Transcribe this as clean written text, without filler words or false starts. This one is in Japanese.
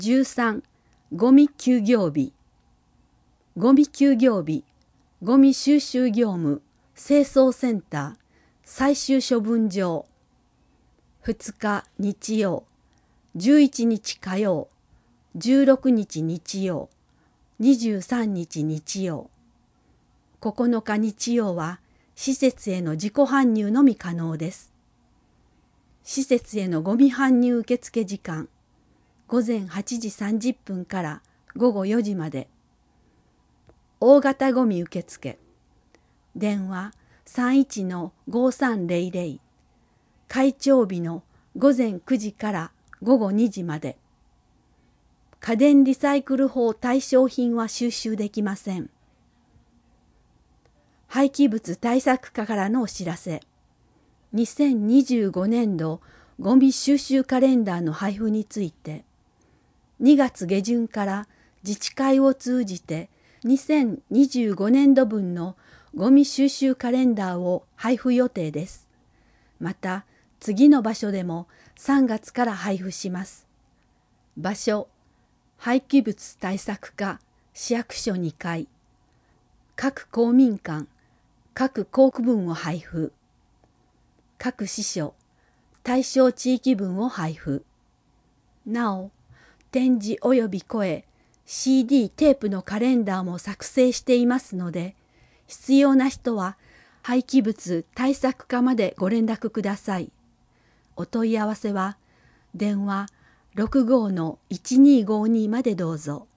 13、ゴミ休業日。ゴミ休業日、ゴミ収集業務、清掃センター、最終処分場。2日日曜、11日火曜、16日日曜、23日日曜。9日日曜は施設への自己搬入のみ可能です。施設へのゴミ搬入受付時間、午前8時30分から午後4時まで。大型ゴミ受付。電話31-5300。開帳日の午前9時から午後2時まで。家電リサイクル法対象品は収集できません。廃棄物対策課からのお知らせ。2025年度ゴミ収集カレンダーの配布について、2月下旬から自治会を通じて2025年度分のゴミ収集カレンダーを配布予定です。また、次の場所でも3月から配布します。場所、廃棄物対策課市役所2階。各公民館、各校区分を配布。各支所、対象地域分を配布。なお、展示及び声、CD テープのカレンダーも作成していますので、必要な人は廃棄物対策課までご連絡ください。お問い合わせは電話65-1252までどうぞ。